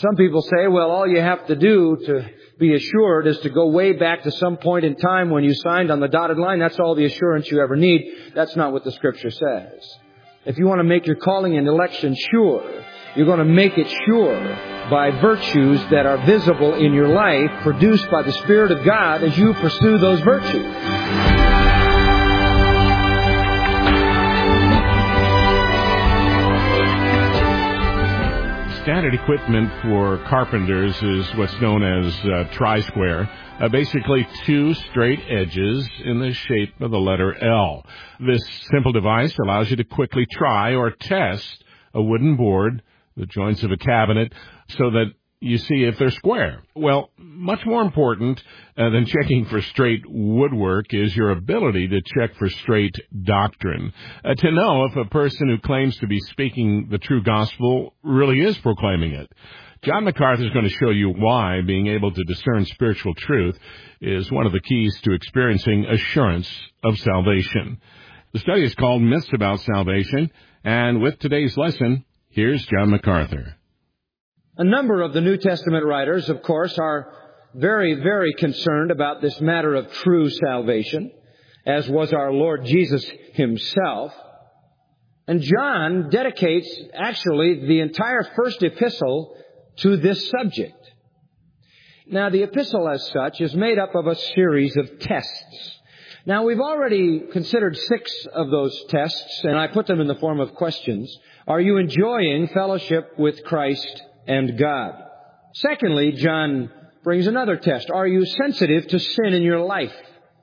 Some people say, well, all you have to do to be assured is to go way back to some point in time when you signed on the dotted line. That's all the assurance you ever need. That's not what the Scripture says. If you want to make your calling and election sure, you're going to make it sure by virtues that are visible in your life, produced by the Spirit of God as you pursue those virtues. Standard equipment for carpenters is what's known as tri-square. Basically, two straight edges in the shape of the letter L. This simple device allows you to quickly try or test a wooden board, the joints of a cabinet, so that you see if they're square. Well, much more important than checking for straight woodwork is your ability to check for straight doctrine. To know if a person who claims to be speaking the true gospel really is proclaiming it. John MacArthur is going to show you why being able to discern spiritual truth is one of the keys to experiencing assurance of salvation. The study is called Myths About Salvation, and with today's lesson, here's John MacArthur. A number of the New Testament writers, of course, are very, very concerned about this matter of true salvation, as was our Lord Jesus Himself. And John dedicates, actually, the entire first epistle to this subject. Now, the epistle as such is made up of a series of tests. Now, we've already considered 6 of those tests, and I put them in the form of questions. Are you enjoying fellowship with Christ and God? Secondly, John brings another test. Are you sensitive to sin in your life?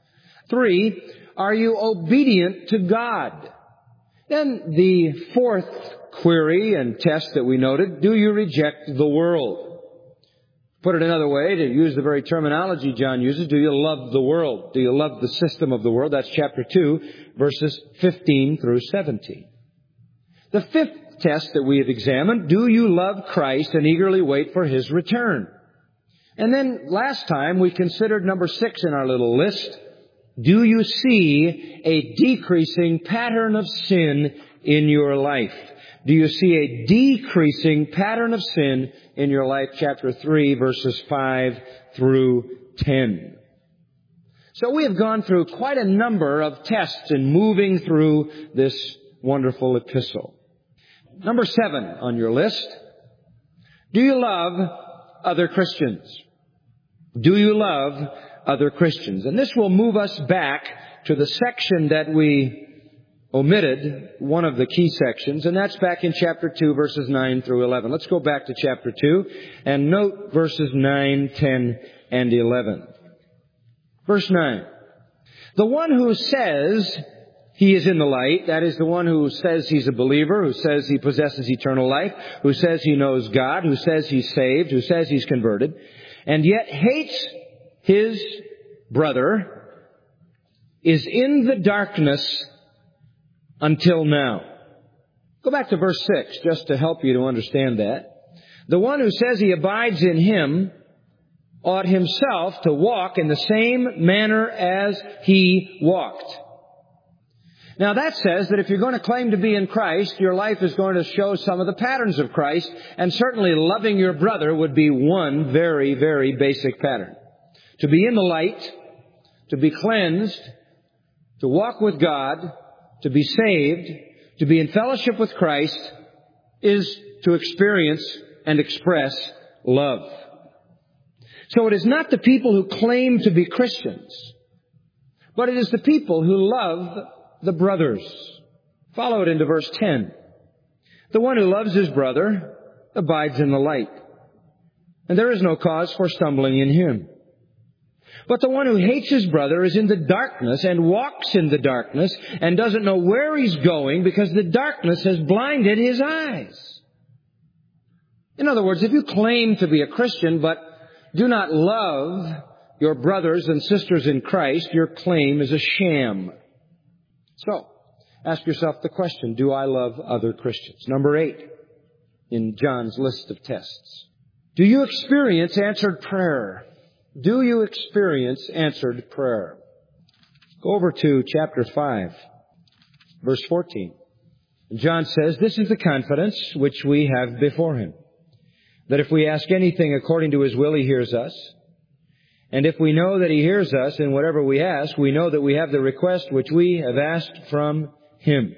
3, are you obedient to God? Then the fourth query and test that we noted, do you reject the world? Put it another way, to use the very terminology John uses, do you love the world? Do you love the system of the world? That's chapter 2, verses 15 through 17. The fifth test that we have examined, do you love Christ and eagerly wait for His return? And then last time we considered number 6 in our little list, do you see a decreasing pattern of sin in your life? Do you see a decreasing pattern of sin in your life? Chapter 3, verses 5 through 10. So we have gone through quite a number of tests in moving through this wonderful epistle. Number 7 on your list. Do you love other Christians? Do you love other Christians? And this will move us back to the section that we omitted, one of the key sections, and that's back in chapter 2, verses 9 through 11. Let's go back to chapter 2 and note verses 9, 10, and 11. Verse 9. The one who says he is in the light, that is the one who says he's a believer, who says he possesses eternal life, who says he knows God, who says he's saved, who says he's converted, and yet hates his brother, is in the darkness until now. Go back to verse 6, just to help you to understand that. The one who says he abides in Him ought himself to walk in the same manner as He walked. Now that says that if you're going to claim to be in Christ, your life is going to show some of the patterns of Christ, and certainly loving your brother would be one very, very basic pattern. To be in the light, to be cleansed, to walk with God, to be saved, to be in fellowship with Christ, is to experience and express love. So it is not the people who claim to be Christians, but it is the people who love the brothers. Follow it into verse 10. The one who loves his brother abides in the light, and there is no cause for stumbling in him. But the one who hates his brother is in the darkness and walks in the darkness and doesn't know where he's going because the darkness has blinded his eyes. In other words, if you claim to be a Christian but do not love your brothers and sisters in Christ, your claim is a sham. So, ask yourself the question, do I love other Christians? Number 8 in John's list of tests. Do you experience answered prayer? Do you experience answered prayer? Go over to chapter 5, verse 14. John says, this is the confidence which we have before Him, that if we ask anything according to His will, He hears us. And if we know that He hears us in whatever we ask, we know that we have the request which we have asked from Him.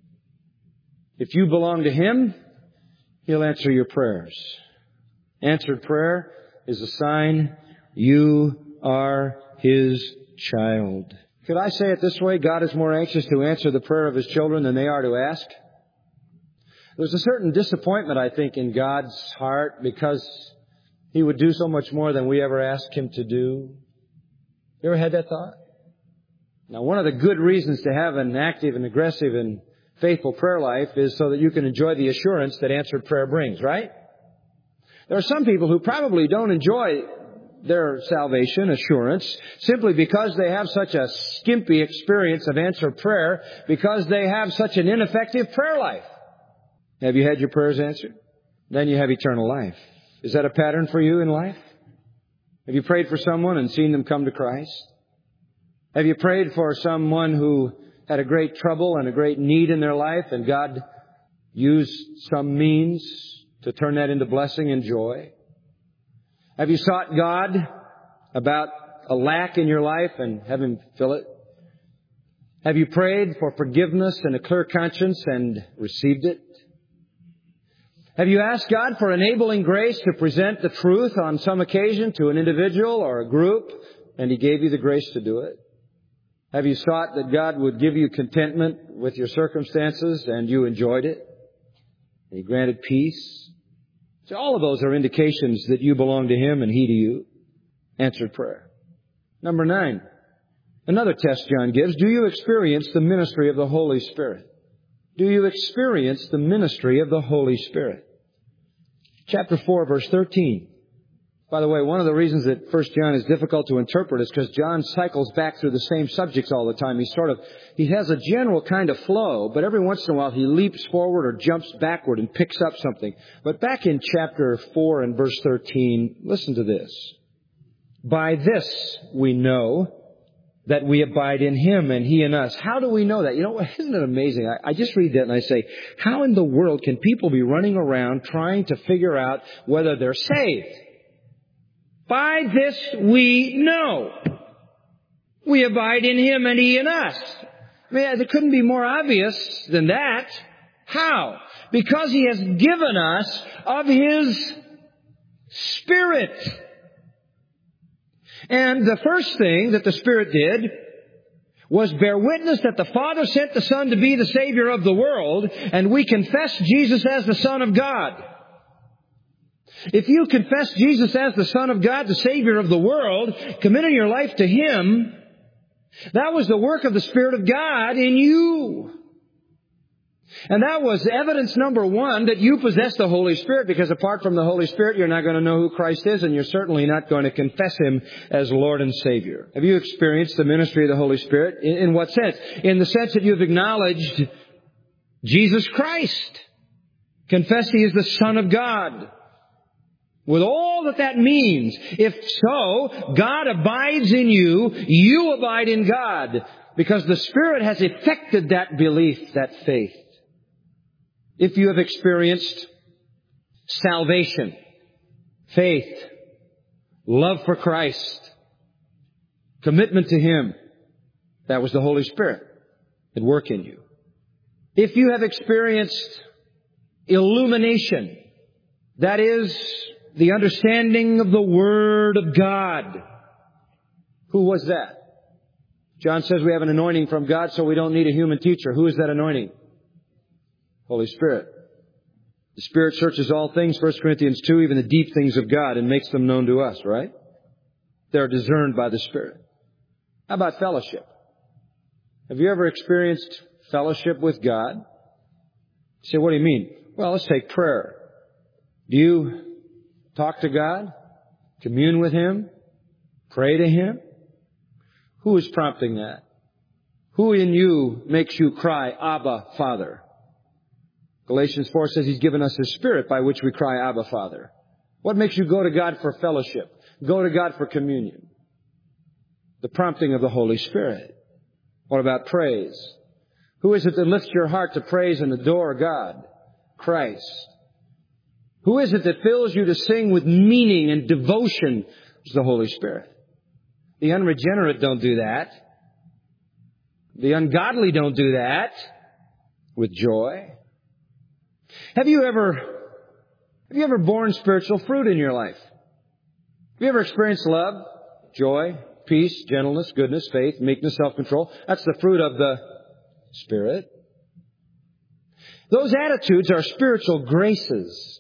If you belong to Him, He'll answer your prayers. Answered prayer is a sign you are His child. Could I say it this way? God is more anxious to answer the prayer of His children than they are to ask. There's a certain disappointment, I think, in God's heart because He would do so much more than we ever asked Him to do. You ever had that thought? Now, one of the good reasons to have an active and aggressive and faithful prayer life is so that you can enjoy the assurance that answered prayer brings, right? There are some people who probably don't enjoy their salvation assurance simply because they have such a skimpy experience of answered prayer because they have such an ineffective prayer life. Have you had your prayers answered? Then you have eternal life. Is that a pattern for you in life? Have you prayed for someone and seen them come to Christ? Have you prayed for someone who had a great trouble and a great need in their life and God used some means to turn that into blessing and joy? Have you sought God about a lack in your life and have Him fill it? Have you prayed for forgiveness and a clear conscience and received it? Have you asked God for enabling grace to present the truth on some occasion to an individual or a group and He gave you the grace to do it? Have you sought that God would give you contentment with your circumstances and you enjoyed it? And He granted peace? So all of those are indications that you belong to Him and He to you. Answered prayer. Number 9. Another test John gives. Do you experience the ministry of the Holy Spirit? Do you experience the ministry of the Holy Spirit? Chapter 4, verse 13. By the way, one of the reasons that 1 John is difficult to interpret is because John cycles back through the same subjects all the time. He has a general kind of flow, but every once in a while he leaps forward or jumps backward and picks up something. But back in chapter 4 and verse 13, listen to this. By this we know that we abide in Him and He in us. How do we know that? You know, isn't it amazing? I just read that and I say, how in the world can people be running around trying to figure out whether they're saved? By this we know. We abide in Him and He in us. I mean, it couldn't be more obvious than that. How? Because He has given us of His Spirit. And the first thing that the Spirit did was bear witness that the Father sent the Son to be the Savior of the world, and we confess Jesus as the Son of God. If you confess Jesus as the Son of God, the Savior of the world, committing your life to Him, that was the work of the Spirit of God in you. And that was evidence number 1 that you possess the Holy Spirit, because apart from the Holy Spirit, you're not going to know who Christ is, and you're certainly not going to confess Him as Lord and Savior. Have you experienced the ministry of the Holy Spirit? In what sense? In the sense that you've acknowledged Jesus Christ. Confess He is the Son of God. With all that means. If so, God abides in you, you abide in God, because the Spirit has effected that belief, that faith. If you have experienced salvation, faith, love for Christ, commitment to Him, that was the Holy Spirit at work in you. If you have experienced illumination, that is the understanding of the Word of God, who was that? John says we have an anointing from God, so we don't need a human teacher. Who is that anointing? Holy Spirit. The Spirit searches all things, 1 Corinthians 2, even the deep things of God, and makes them known to us, right? They're discerned by the Spirit. How about fellowship? Have you ever experienced fellowship with God? You say, what do you mean? Well, let's take prayer. Do you talk to God? Commune with Him? Pray to Him? Who is prompting that? Who in you makes you cry, Abba, Father? Galatians 4 says He's given us His Spirit by which we cry, Abba, Father. What makes you go to God for fellowship? Go to God for communion. The prompting of the Holy Spirit. What about praise? Who is it that lifts your heart to praise and adore God? Christ. Who is it that fills you to sing with meaning and devotion? It's the Holy Spirit. The unregenerate don't do that. The ungodly don't do that with joy. Have you ever borne spiritual fruit in your life? Have you ever experienced love, joy, peace, gentleness, goodness, faith, meekness, self-control? That's the fruit of the Spirit. Those attitudes are spiritual graces.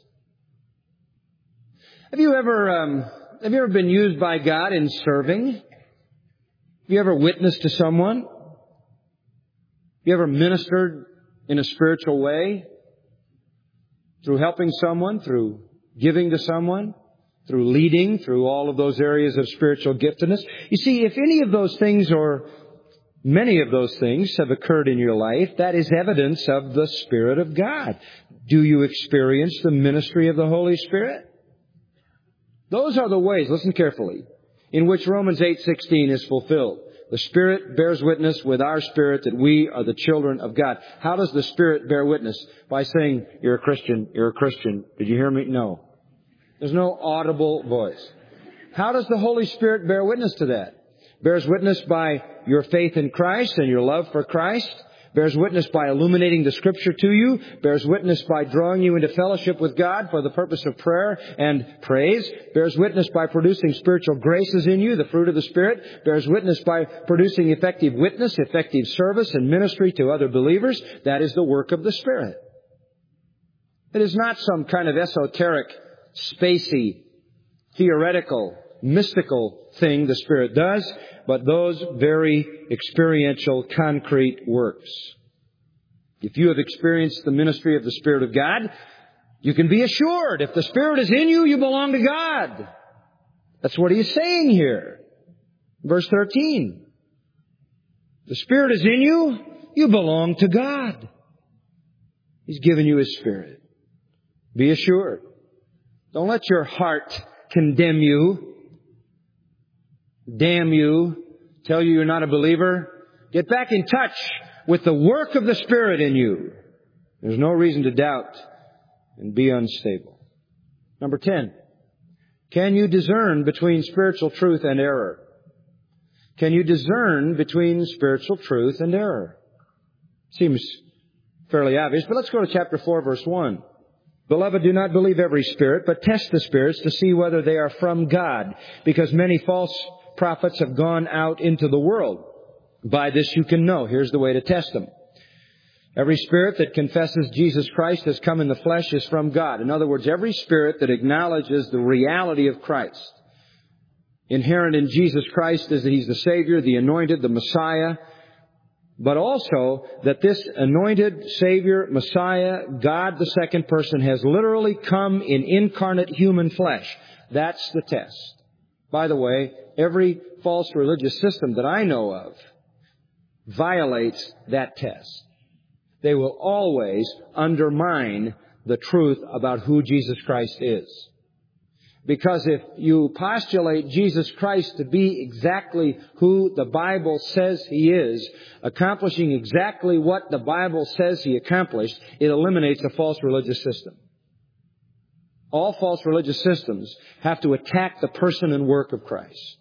Have you ever been used by God in serving? Have you ever witnessed to someone? Have you ever ministered in a spiritual way? Through helping someone, through giving to someone, through leading, through all of those areas of spiritual giftedness. You see, if any of those things or many of those things have occurred in your life, that is evidence of the Spirit of God. Do you experience the ministry of the Holy Spirit? Those are the ways, listen carefully, in which Romans 8:16 is fulfilled. The Spirit bears witness with our spirit that we are the children of God. How does the Spirit bear witness? By saying, you're a Christian, you're a Christian. Did you hear me? No. There's no audible voice. How does the Holy Spirit bear witness to that? Bears witness by your faith in Christ and your love for Christ. Bears witness by illuminating the Scripture to you. Bears witness by drawing you into fellowship with God for the purpose of prayer and praise. Bears witness by producing spiritual graces in you, the fruit of the Spirit. Bears witness by producing effective witness, effective service and ministry to other believers. That is the work of the Spirit. It is not some kind of esoteric, spacey, theoretical, mystical thing the Spirit does, but those very experiential, concrete works. If you have experienced the ministry of the Spirit of God, you can be assured if the Spirit is in you, you belong to God. That's what He's saying here. Verse 13. The Spirit is in you, you belong to God. He's given you His Spirit. Be assured. Don't let your heart condemn you, damn you, tell you you're not a believer. Get back in touch with the work of the Spirit in you. There's no reason to doubt and be unstable. Number 10. Can you discern between spiritual truth and error? Can you discern between spiritual truth and error? Seems fairly obvious, but let's go to chapter 4, verse 1. Beloved, do not believe every spirit, but test the spirits to see whether they are from God, because many false prophets have gone out into the world. By this you can know. Here's the way to test them. Every spirit that confesses Jesus Christ has come in the flesh is from God. In other words, every spirit that acknowledges the reality of Christ. Inherent in Jesus Christ is that He's the Savior, the Anointed, the Messiah, but also that this anointed Savior, Messiah, God the second person, has literally come in incarnate human flesh. That's the test. By the way, every false religious system that I know of violates that test. They will always undermine the truth about who Jesus Christ is. Because if you postulate Jesus Christ to be exactly who the Bible says He is, accomplishing exactly what the Bible says He accomplished, it eliminates a false religious system. All false religious systems have to attack the person and work of Christ.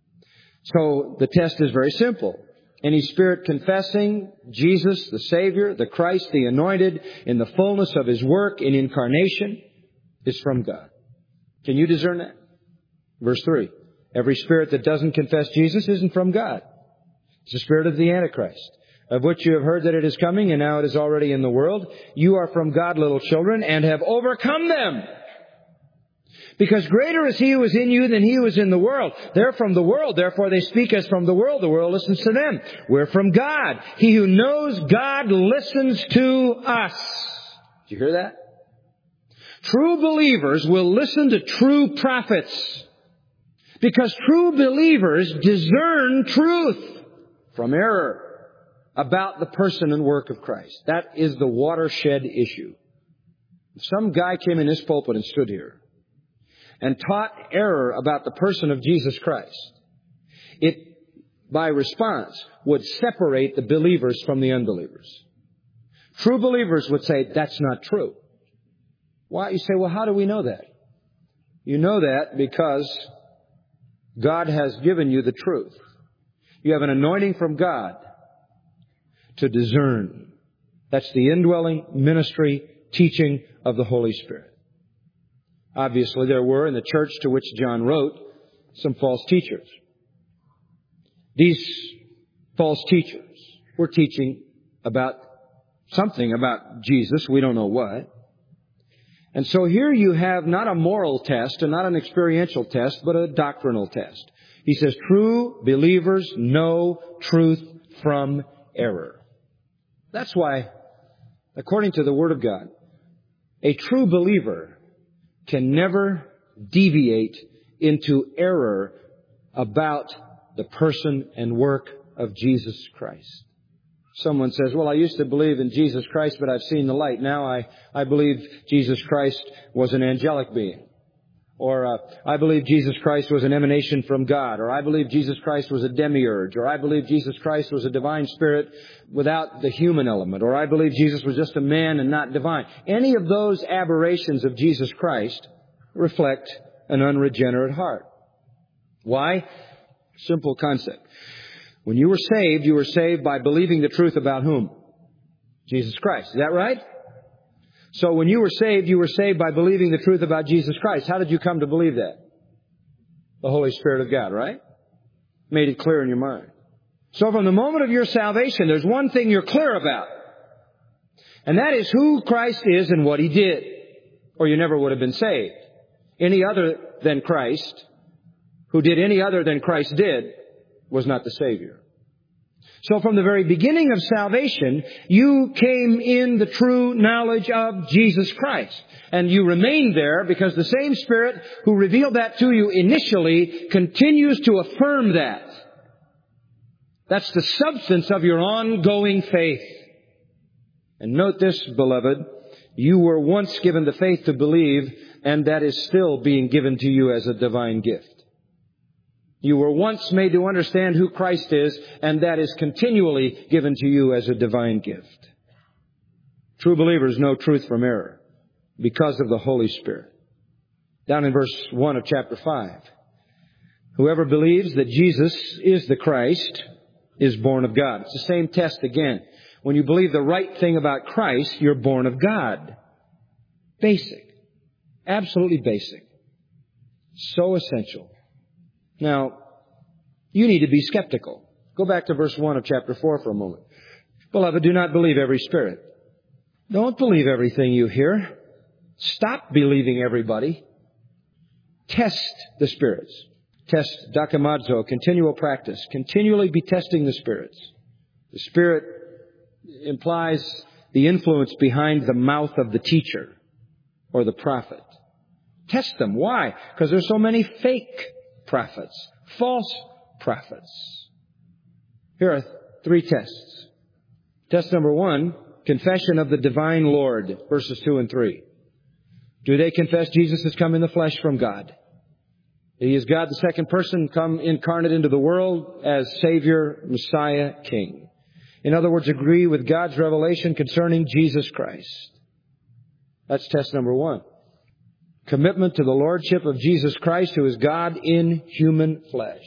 So the test is very simple. Any spirit confessing Jesus, the Savior, the Christ, the Anointed, in the fullness of His work in incarnation is from God. Can you discern that? Verse 3. Every spirit that doesn't confess Jesus isn't from God. It's the spirit of the Antichrist, of which you have heard that it is coming, and now it is already in the world. You are from God, little children, and have overcome them. Because greater is He who is in you than he who is in the world. They're from the world, therefore they speak as from the world. The world listens to them. We're from God. He who knows God listens to us. Did you hear that? True believers will listen to true prophets. Because true believers discern truth from error about the person and work of Christ. That is the watershed issue. If some guy came in this pulpit and stood here and taught error about the person of Jesus Christ, it, by response, would separate the believers from the unbelievers. True believers would say, that's not true. Why? You say, well, how do we know that? You know that because God has given you the truth. You have an anointing from God to discern. That's the indwelling ministry teaching of the Holy Spirit. Obviously, there were in the church to which John wrote some false teachers. These false teachers were teaching about something about Jesus. We don't know what. And so here you have not a moral test and not an experiential test, but a doctrinal test. He says, true believers know truth from error. That's why, according to the Word of God, a true believer can never deviate into error about the person and work of Jesus Christ. Someone says, well, I used to believe in Jesus Christ, but I've seen the light. Now I believe Jesus Christ was an angelic being. Or I believe Jesus Christ was an emanation from God. Or I believe Jesus Christ was a demiurge. Or I believe Jesus Christ was a divine spirit without the human element. Or I believe Jesus was just a man and not divine. Any of those aberrations of Jesus Christ reflect an unregenerate heart. Why? Simple concept. When you were saved by believing the truth about whom? Jesus Christ. Is that right? So when you were saved by believing the truth about Jesus Christ. How did you come to believe that? The Holy Spirit of God, right? Made it clear in your mind. So from the moment of your salvation, there's one thing you're clear about. And that is who Christ is and what He did. Or you never would have been saved. Any other than Christ, who did any other than Christ did, was not the Savior. So from the very beginning of salvation, you came in the true knowledge of Jesus Christ. And you remain there because the same Spirit who revealed that to you initially continues to affirm that. That's the substance of your ongoing faith. And note this, beloved, you were once given the faith to believe, and that is still being given to you as a divine gift. You were once made to understand who Christ is, and that is continually given to you as a divine gift. True believers know truth from error because of the Holy Spirit. Down in verse 1 of chapter 5. Whoever believes that Jesus is the Christ is born of God. It's the same test again. When you believe the right thing about Christ, you're born of God. Basic. Absolutely basic. So essential. Now, you need to be skeptical. Go back to verse 1 of chapter 4 for a moment. Beloved, do not believe every spirit. Don't believe everything you hear. Stop believing everybody. Test the spirits. Test dokimazo, continual practice. Continually be testing the spirits. The Spirit implies the influence behind the mouth of the teacher or the prophet. Test them. Why? Because there's so many fake prophets, false prophets. Here are 3 tests. Test number 1, confession of the divine Lord, verses 2 and 3. Do they confess Jesus has come in the flesh from God? He is God, the second person, come incarnate into the world as Savior, Messiah, King. In other words, agree with God's revelation concerning Jesus Christ. That's test number 1. Commitment to the Lordship of Jesus Christ, who is God in human flesh.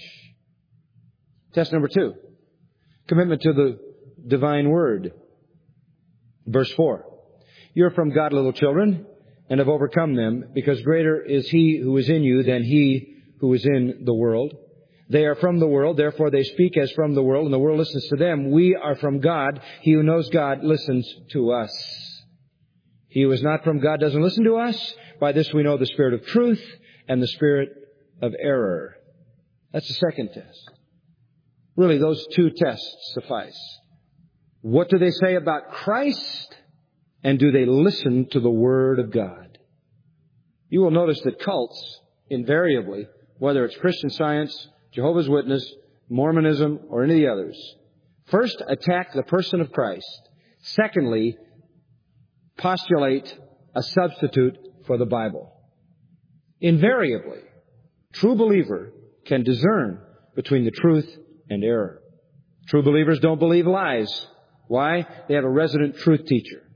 Test number 2. Commitment to the divine Word. Verse 4. You're from God, little children, and have overcome them, because greater is He who is in you than he who is in the world. They are from the world, therefore they speak as from the world, and the world listens to them. We are from God. He who knows God listens to us. He who is not from God doesn't listen to us. By this we know the spirit of truth and the spirit of error. That's the second test. Really, those 2 tests suffice. What do they say about Christ? And do they listen to the Word of God? You will notice that cults, invariably, whether it's Christian Science, Jehovah's Witness, Mormonism, or any of the others, first attack the person of Christ. Secondly, postulate a substitute for the Bible. Invariably, true believer can discern between the truth and error. True believers don't believe lies. Why? They have a resident truth teacher.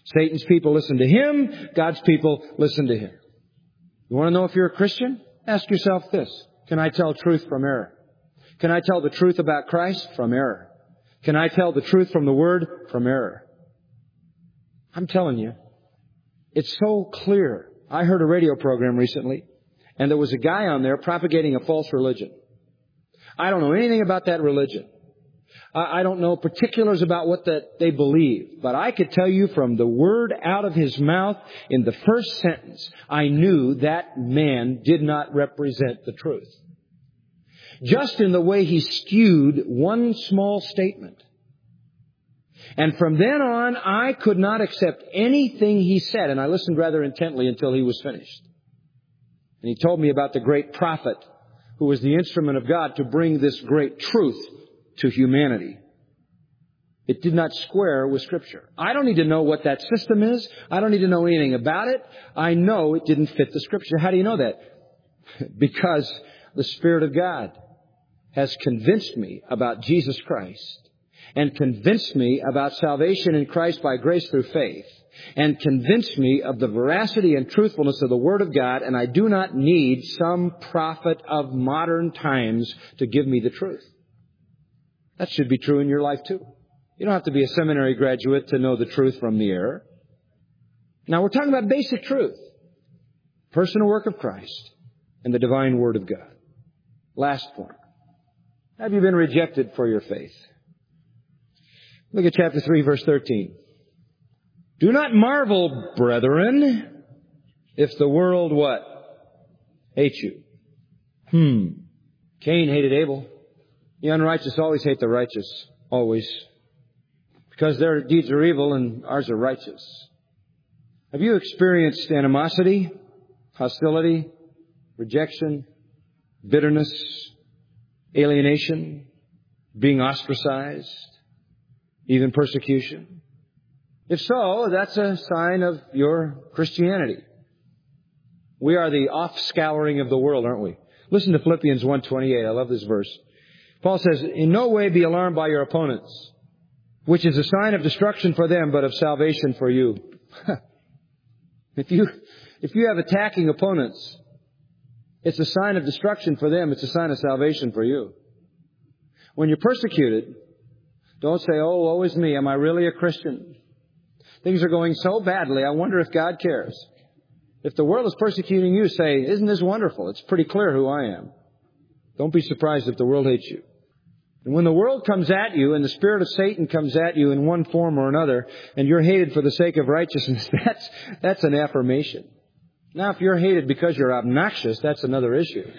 Satan's people listen to him. God's people listen to him. You want to know if you're a Christian? Ask yourself this. Can I tell truth from error? Can I tell the truth about Christ from error? Can I tell the truth from the Word from error? I'm telling you, it's so clear. I heard a radio program recently, and there was a guy on there propagating a false religion. I don't know anything about that religion. I don't know particulars about what they believe. But I could tell you from the word out of his mouth in the first sentence, I knew that man did not represent the truth. Just in the way he skewed one small statement. And from then on, I could not accept anything he said. And I listened rather intently until he was finished. And he told me about the great prophet who was the instrument of God to bring this great truth to humanity. It did not square with Scripture. I don't need to know what that system is. I don't need to know anything about it. I know it didn't fit the Scripture. How do you know that? Because the Spirit of God has convinced me about Jesus Christ and convinced me about salvation in Christ by grace through faith and convinced me of the veracity and truthfulness of the Word of God, and I do not need some prophet of modern times to give me the truth. That should be true in your life too. You don't have to be a seminary graduate to know the truth from the error. Now we're talking about basic truth. Personal work of Christ and the divine Word of God. Last point. Have you been rejected for your faith? Look at chapter 3, verse 13. Do not marvel, brethren, if the world what? Hates you. Cain hated Abel. The unrighteous always hate the righteous. Always. Because their deeds are evil and ours are righteous. Have you experienced animosity, hostility, rejection, bitterness, alienation, being ostracized, even persecution? If so, that's a sign of your Christianity. We are the offscouring of the world, aren't we? Listen to Philippians 1:28. I love this verse. Paul says, in no way be alarmed by your opponents, which is a sign of destruction for them, but of salvation for you. If you have attacking opponents, it's a sign of destruction for them. It's a sign of salvation for you. When you're persecuted, don't say, oh, woe is me. Am I really a Christian? Things are going so badly, I wonder if God cares. If the world is persecuting you, say, isn't this wonderful? It's pretty clear who I am. Don't be surprised if the world hates you. And when the world comes at you and the spirit of Satan comes at you in one form or another, and you're hated for the sake of righteousness, that's an affirmation. Now, if you're hated because you're obnoxious, that's another issue.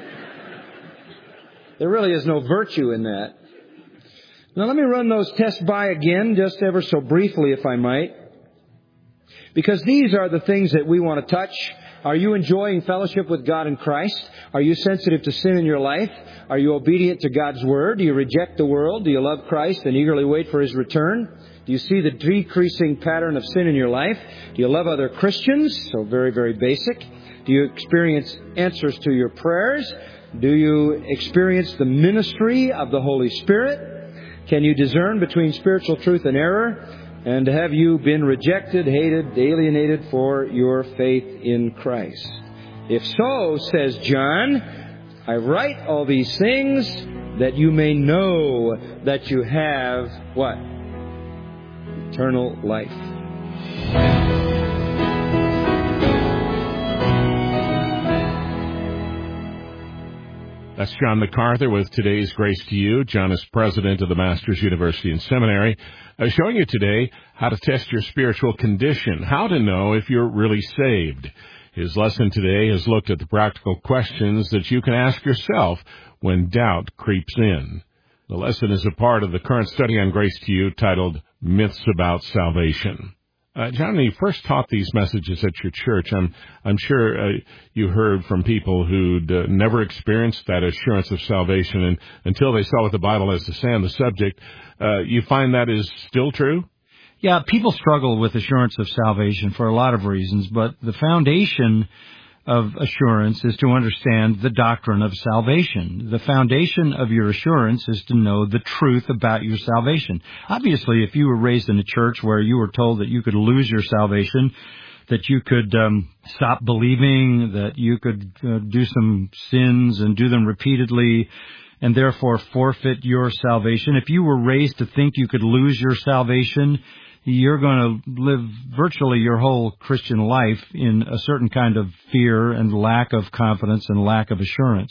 There really is no virtue in that. Now, let me run those tests by again, just ever so briefly, if I might. Because these are the things that we want to touch. Are you enjoying fellowship with God in Christ? Are you sensitive to sin in your life? Are you obedient to God's Word? Do you reject the world? Do you love Christ and eagerly wait for His return? Do you see the decreasing pattern of sin in your life? Do you love other Christians? So very, very basic. Do you experience answers to your prayers? Do you experience the ministry of the Holy Spirit? Can you discern between spiritual truth and error? And have you been rejected, hated, alienated for your faith in Christ? If so, says John, I write all these things that you may know that you have what? Eternal life. That's John MacArthur with today's Grace to You. John is president of the Masters University and Seminary, showing you today how to test your spiritual condition, how to know if you're really saved. His lesson today has looked at the practical questions that you can ask yourself when doubt creeps in. The lesson is a part of the current study on Grace to You titled Myths About Salvation. John, when you first taught these messages at your church, I'm sure you heard from people who'd never experienced that assurance of salvation, and until they saw what the Bible has to say on the subject. You find that is still true? Yeah, people struggle with assurance of salvation for a lot of reasons, but the foundation of assurance is to understand the doctrine of salvation. The foundation of your assurance is to know the truth about your salvation. Obviously, if you were raised in a church where you were told that you could lose your salvation, that you could stop believing, that you could do some sins and do them repeatedly, and therefore forfeit your salvation. If you were raised to think you could lose your salvation, you're going to live virtually your whole Christian life in a certain kind of fear and lack of confidence and lack of assurance.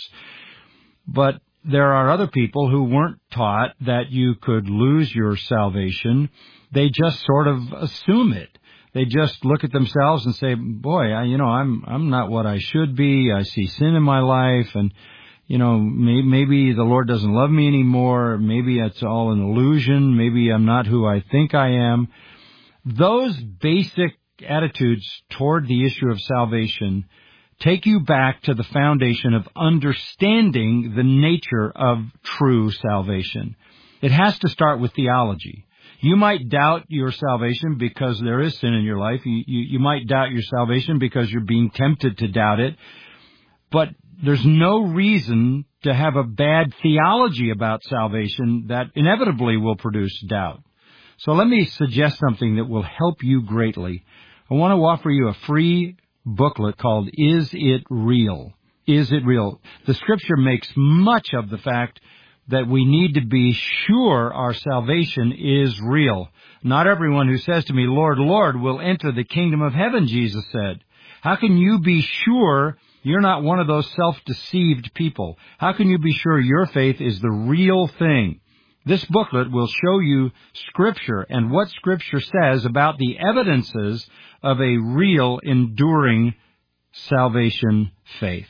But there are other people who weren't taught that you could lose your salvation. They just sort of assume it. They just look at themselves and say, boy, I'm not what I should be. I see sin in my life, and maybe the Lord doesn't love me anymore. Maybe it's all an illusion. Maybe I'm not who I think I am. Those basic attitudes toward the issue of salvation take you back to the foundation of understanding the nature of true salvation. It has to start with theology. You might doubt your salvation because there is sin in your life. You might doubt your salvation because you're being tempted to doubt it. But there's no reason to have a bad theology about salvation that inevitably will produce doubt. So let me suggest something that will help you greatly. I want to offer you a free booklet called Is It Real? Is It Real? The Scripture makes much of the fact that we need to be sure our salvation is real. Not everyone who says to me, Lord, Lord, will enter the kingdom of heaven, Jesus said. How can you be sure you're not one of those self-deceived people? How can you be sure your faith is the real thing? This booklet will show you Scripture and what Scripture says about the evidences of a real, enduring salvation faith.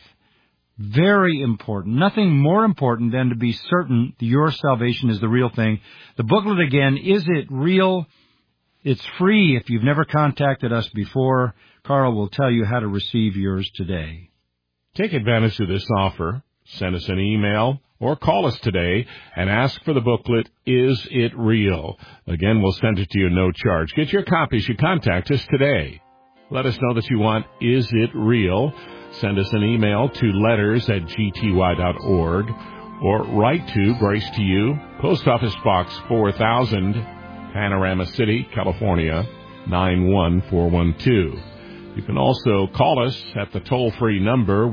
Very important. Nothing more important than to be certain your salvation is the real thing. The booklet again, Is It Real? It's free if you've never contacted us before. Carl will tell you how to receive yours today. Take advantage of this offer. Send us an email or call us today and ask for the booklet, Is It Real? Again, we'll send it to you no charge. Get your copies. You contact us today. Let us know that you want Is It Real? Send us an email to letters@gty.org or write to Grace to You, Post Office Box 4000, Panorama City, California, 91412. You can also call us at the toll-free number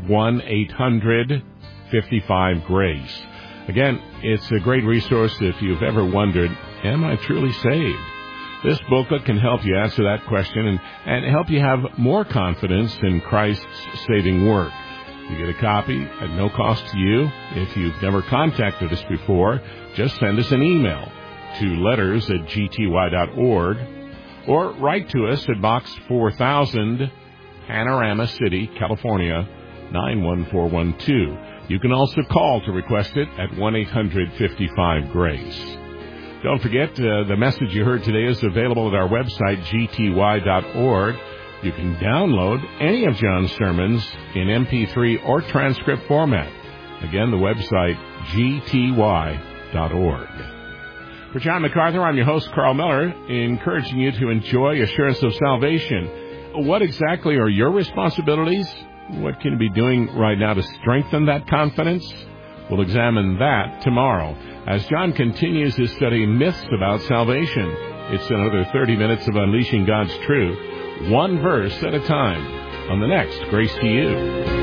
1-800-55-GRACE. Again, it's a great resource if you've ever wondered, am I truly saved? This booklet can help you answer that question and help you have more confidence in Christ's saving work. You get a copy at no cost to you. If you've never contacted us before, just send us an email to letters@gty.org or write to us at Box 4000, Panorama City, California, 91412. You can also call to request it at 1-800-55-GRACE. Don't forget, the message you heard today is available at our website, gty.org. You can download any of John's sermons in MP3 or transcript format. Again, the website, gty.org. For John MacArthur, I'm your host, Carl Miller, encouraging you to enjoy assurance of salvation. What exactly are your responsibilities? What can you be doing right now to strengthen that confidence? We'll examine that tomorrow as John continues his study Myths About Salvation. It's another 30 minutes of unleashing God's truth, one verse at a time, on the next Grace to You.